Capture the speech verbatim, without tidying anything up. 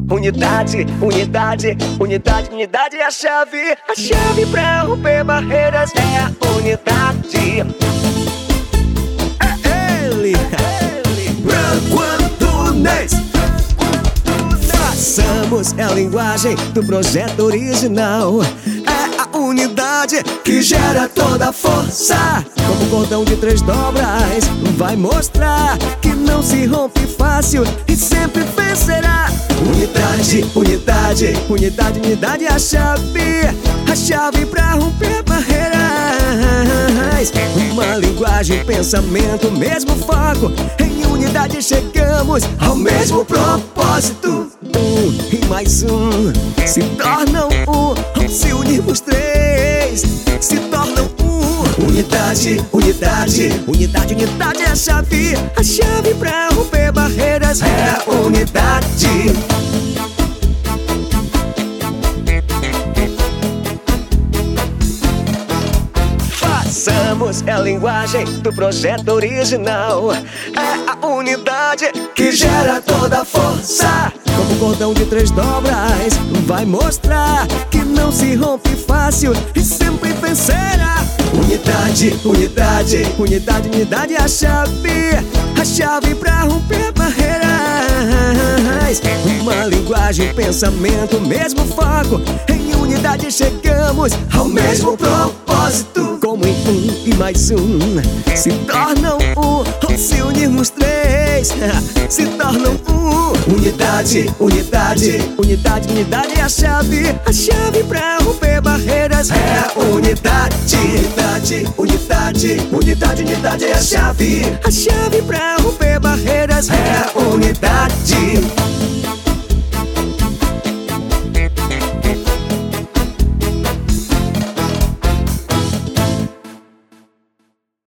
Unidade, unidade, unidade, unidade é a chave. A chave pra romper barreiras é a unidade. É ele, é ele, Branco Antunes. Façamos é a linguagem do projeto original. É a unidade que gera toda a força. Como cordão de três dobras, vai mostrar que não se rompe fácil e sempre vencerá. Unidade, unidade, unidade, unidade é a chave. A chave pra romper barreiras. Uma linguagem, pensamento, mesmo foco. Em unidade chegamos ao mesmo propósito. Um e mais um se tornam um. Se unirmos três, se tornam um. Unidade, unidade, unidade, unidade é a chave. A chave pra romper barreiras é a unidade. Façamos é a linguagem do projeto original. É a unidade que gera toda a força. Como cordão de três dobras, vai mostrar que não se rompe fácil e sempre vencerá. Unidade, unidade, unidade, unidade é a chave. A chave pra romper barreiras. Uma linguagem, pensamento, mesmo foco. Em unidade chegamos ao mesmo propósito. Como em um e mais um se tornam um. Se unirmos três, se tornam um. Unidade, unidade, unidade, unidade é a chave. A chave pra romper barreiras é a unidade. Unidade, unidade, unidade, unidade é a chave. A chave pra romper barreiras é a unidade.